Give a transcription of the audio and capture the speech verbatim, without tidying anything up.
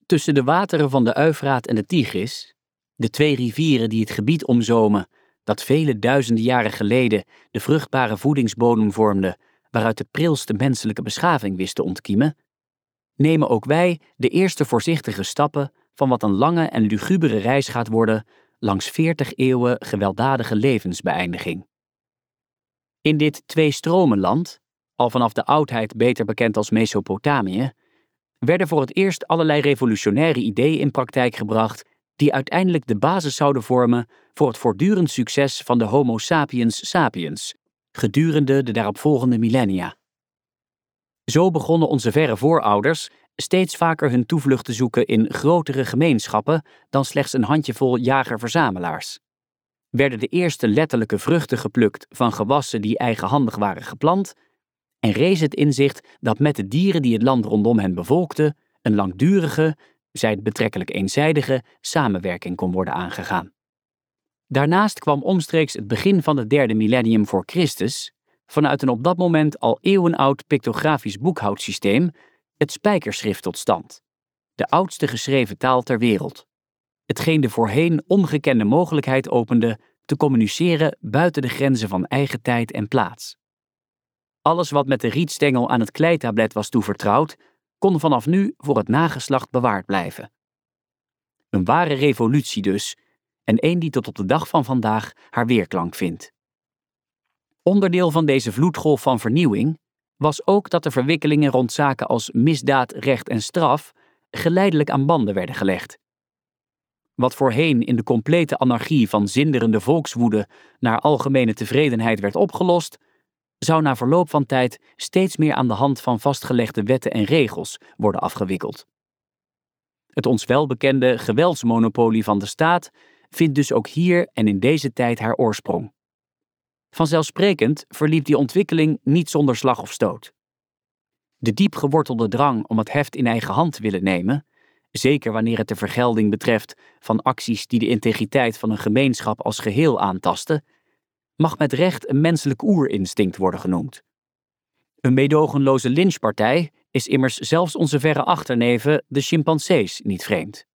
Tussen de wateren van de Eufraat en de Tigris, de twee rivieren die het gebied omzomen, dat vele duizenden jaren geleden de vruchtbare voedingsbodem vormde, waaruit de prilste menselijke beschaving wist te ontkiemen, nemen ook wij de eerste voorzichtige stappen van wat een lange en lugubere reis gaat worden langs veertig eeuwen gewelddadige levensbeëindiging. In dit twee-stromenland, al vanaf de oudheid beter bekend als Mesopotamië, werden voor het eerst allerlei revolutionaire ideeën in praktijk gebracht die uiteindelijk de basis zouden vormen voor het voortdurend succes van de Homo sapiens sapiens, gedurende de daaropvolgende millennia. Zo begonnen onze verre voorouders steeds vaker hun toevlucht te zoeken in grotere gemeenschappen dan slechts een handjevol jager-verzamelaars. Werden de eerste letterlijke vruchten geplukt van gewassen die eigenhandig waren geplant, en rees het inzicht dat met de dieren die het land rondom hen bevolkten een langdurige, zij het betrekkelijk eenzijdige, samenwerking kon worden aangegaan. Daarnaast kwam omstreeks het begin van het derde millennium voor Christus vanuit een op dat moment al eeuwenoud pictografisch boekhoudsysteem het spijkerschrift tot stand, de oudste geschreven taal ter wereld, hetgeen de voorheen ongekende mogelijkheid opende te communiceren buiten de grenzen van eigen tijd en plaats. Alles wat met de rietstengel aan het kleitablet was toevertrouwd, kon vanaf nu voor het nageslacht bewaard blijven. Een ware revolutie dus, en een die tot op de dag van vandaag haar weerklank vindt. Onderdeel van deze vloedgolf van vernieuwing was ook dat de verwikkelingen rond zaken als misdaad, recht en straf geleidelijk aan banden werden gelegd. Wat voorheen in de complete anarchie van zinderende volkswoede naar algemene tevredenheid werd opgelost, zou na verloop van tijd steeds meer aan de hand van vastgelegde wetten en regels worden afgewikkeld. Het ons welbekende geweldsmonopolie van de staat vindt dus ook hier en in deze tijd haar oorsprong. Vanzelfsprekend verliep die ontwikkeling niet zonder slag of stoot. De diep gewortelde drang om het heft in eigen hand te willen nemen, zeker wanneer het de vergelding betreft van acties die de integriteit van een gemeenschap als geheel aantasten, mag met recht een menselijk oerinstinct worden genoemd. Een meedogenloze lynchpartij is immers zelfs onze verre achterneven, de chimpansees, niet vreemd.